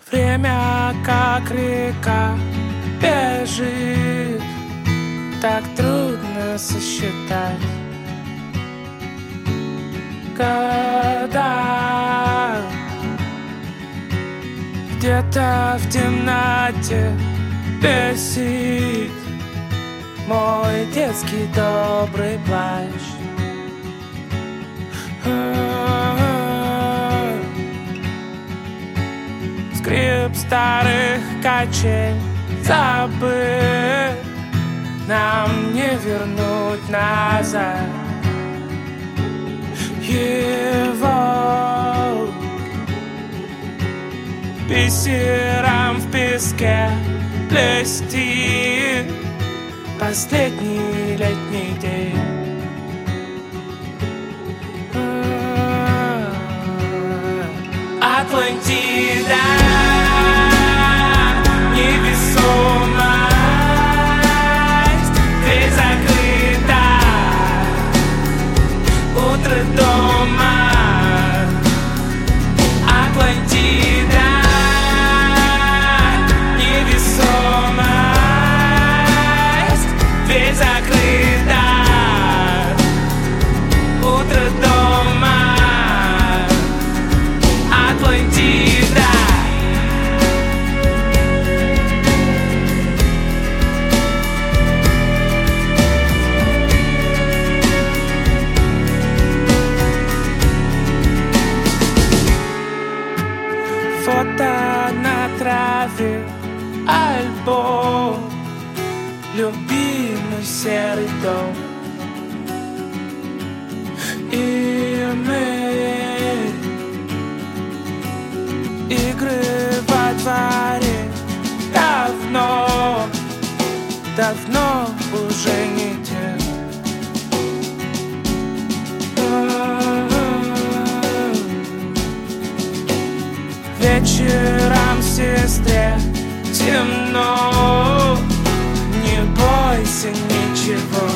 Время, как река, бежит, так трудно сосчитать года. Где-то в темноте бесит мой детский добрый плащ. Скрип старых качель забыт, нам не вернуть назад его. Бисером в песке плести последний летний день. Атлантида, невесомость, дверь закрыта, утро дома. Атлантида, невесомость, дверь закрыта, утро дома. Атлантида. Фото на траве, альбом, любимый серый дом. И мы игры во дворе давно, давно уже не те. Вечером сестре темно, не бойся ничего.